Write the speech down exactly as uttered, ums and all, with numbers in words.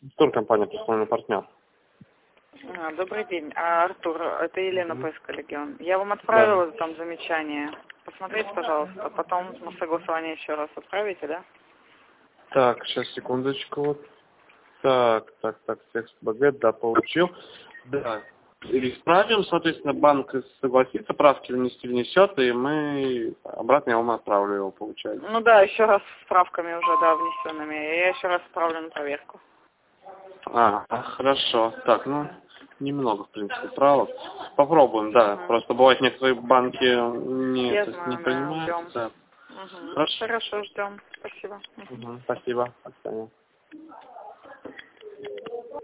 Туркомпания «Персональный партнер». А, добрый день. А, Артур, это Елена Мгм. Поиск Легион. Я вам отправила Да. там замечание. Посмотрите, пожалуйста. Потом на согласование еще раз отправите, да? Так, сейчас, секундочку. Вот. Так, так, так, текст БГ, да, получил. Да. Исправим, соответственно, банк согласится, правки внести внесет, и мы обратно я вам отправлю его, получается. Ну да, еще раз с справками уже, да, внесенными. Я еще раз отправлю на проверку. А, хорошо. Так, ну, немного, в принципе, правок. Попробуем, да. Угу. Просто бывает, некоторые банки не, Я то есть, не знаю, да, принимают. ждем. Да. Угу. Хорошо. Хорошо, ждем. Спасибо. Угу. Угу, спасибо. До свидания.